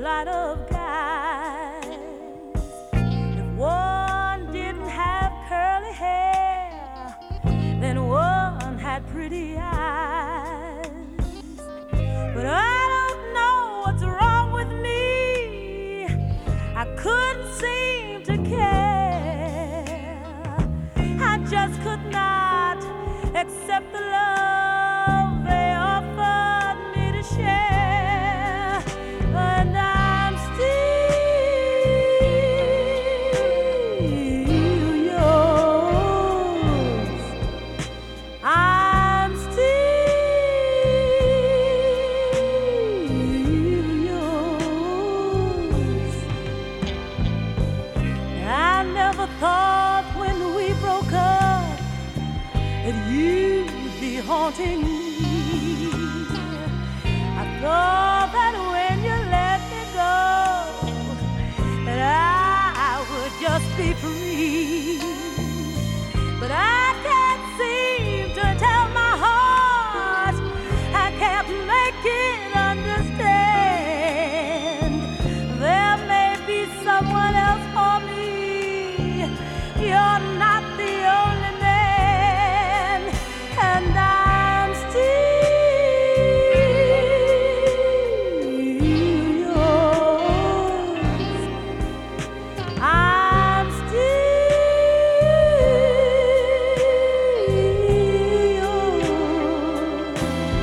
lot of guys. If one didn't have curly hair, then one had pretty eyes. But I don't know what's wrong with me. I couldn't seem to care. I just could not accept the love they offered me to share. And I'm still yours. I'm still yours. I never thought when we broke up that you'd be haunting me. I thought that when you let me go, that I would just be free. But I can't seem to tell my heart, I can't make it understand. There may be someone else for me. You're not the only man, and I'm still yours. I'm still yours.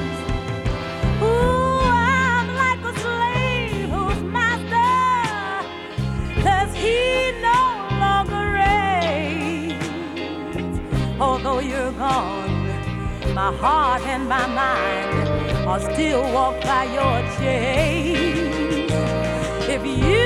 Ooh, I'm like a slave whose master says he no longer reigns. Although you're gone, my heart and my mind are still walked by your chains. If you